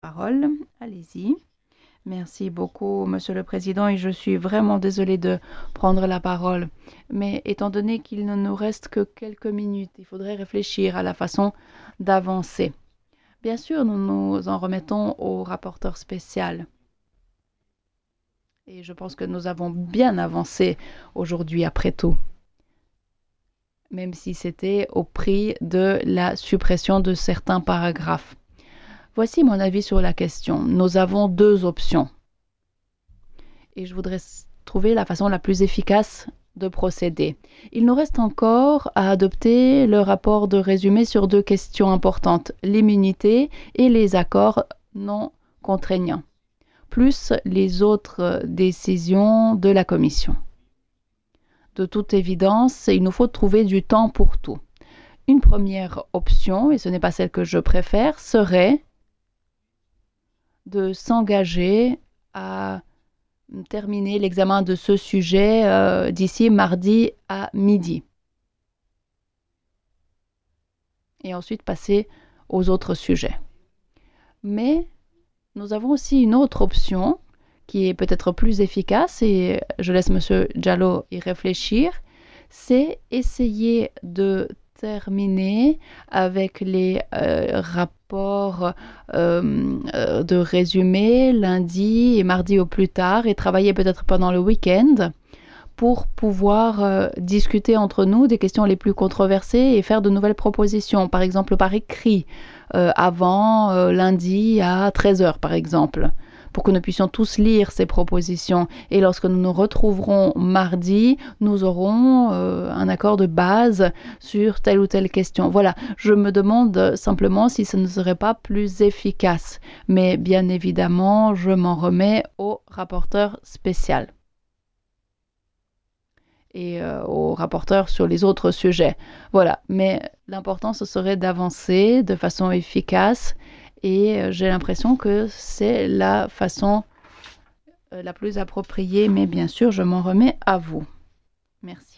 Parole. Allez-y. Merci beaucoup, Monsieur le Président, et je suis vraiment désolée de prendre la parole. Mais étant donné qu'il ne nous reste que quelques minutes, il faudrait réfléchir à la façon d'avancer. Bien sûr, nous nous en remettons au rapporteur spécial. Et je pense que nous avons bien avancé aujourd'hui après tout, même si c'était au prix de la suppression de certains paragraphes. Voici mon avis sur la question. Nous avons deux options. Et je voudrais trouver la façon la plus efficace de procéder. Il nous reste encore à adopter le rapport de résumé sur deux questions importantes, l'immunité et les accords non contraignants, plus les autres décisions de la Commission. De toute évidence, il nous faut trouver du temps pour tout. Une première option, et ce n'est pas celle que je préfère, serait de s'engager à terminer l'examen de ce sujet d'ici mardi à midi. Et ensuite passer aux autres sujets. Mais nous avons aussi une autre option qui est peut-être plus efficace et je laisse M. Diallo y réfléchir. C'est essayer de terminer avec les rapports de résumé lundi et mardi au plus tard et travailler peut-être pendant le week-end pour pouvoir discuter entre nous des questions les plus controversées et faire de nouvelles propositions, par exemple par écrit, avant lundi à 13 heures, par exemple, pour que nous puissions tous lire ces propositions. Et lorsque nous nous retrouverons mardi, nous aurons un accord de base sur telle ou telle question. Voilà, je me demande simplement si ce ne serait pas plus efficace. Mais bien évidemment, je m'en remets au rapporteur spécial et au rapporteur sur les autres sujets. Voilà, mais l'important, ce serait d'avancer de façon efficace et j'ai l'impression que c'est la façon la plus appropriée, mais bien sûr, je m'en remets à vous. Merci.